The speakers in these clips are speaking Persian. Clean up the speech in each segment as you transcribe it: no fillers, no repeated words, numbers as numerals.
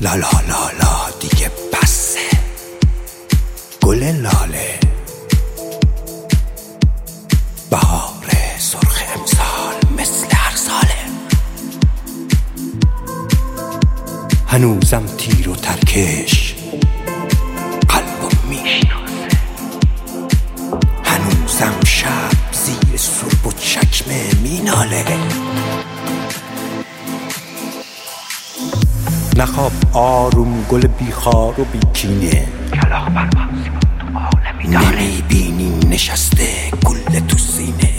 لا لا لا لا دیگه بسه گل لاله بهار سرخ امسال مثل هر ساله. هنوزم تیر و ترکش قلبم میشناسه، هنوزم شب زیر سرب و چکمه میناله. نخواب آروم گل بیخار و بیکینه، کلاغ پروازی بود تو عالمی داره. نمیبینی نشسته گل تو سینه.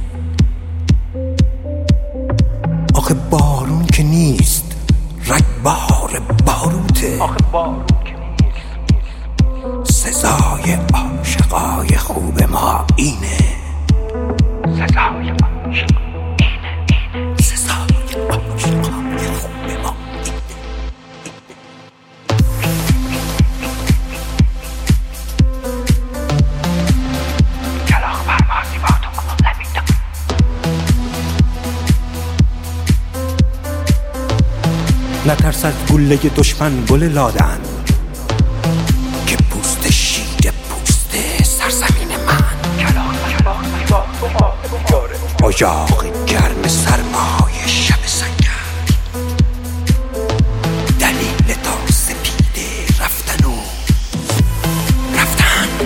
آخه بارون که نیست رگبار باروته، آخه بارون که نیست سزای عاشقای خوب ما اینه. سزای عاشق اینه سزای عاشقای خوب ما اینه. کلاغ پروازی با تو عالمی داره. نترس از گله دشمن گل لادن که پوست شیر پوست سرزمین من. کلاغ پروازی با تو عالمی داره. اجاق گرم سرمای شب سنگر، دلیل تا سپیده رفتن و رفتن.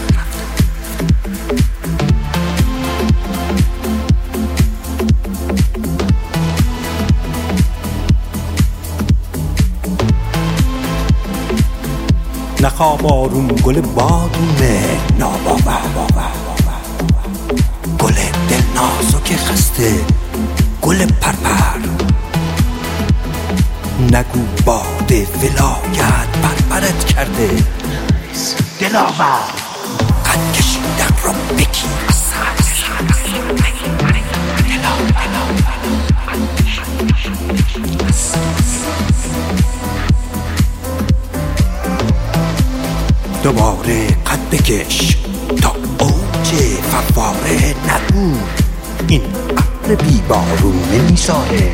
نخواب آروم گل بادونه ناباور، گل دل نازک خسته گل پرپر. نگو باد ولایت پرپرت کرده، دلاور قد کشیدن رو بگی دوباره قد بکش تا اوج فواره. نگو این ابر بیبارونه میساره،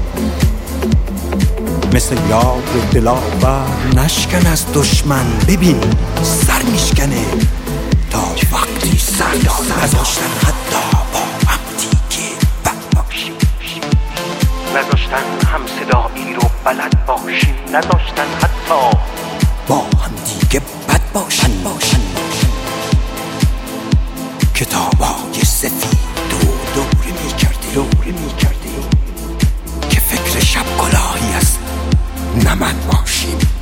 مثل یار دلاور نشکن از دشمن. ببین سر میشکنه تا وقتی سر نذاشتن حتی با هم دیگه بد باشیم، نذاشتن هم صدایی رو بلد باشیم، نذاشتن حتی با هم دیگه بد باشن. کتابای سفید و دوره میکردی که فکر شب گلاهی است نه من باشیم.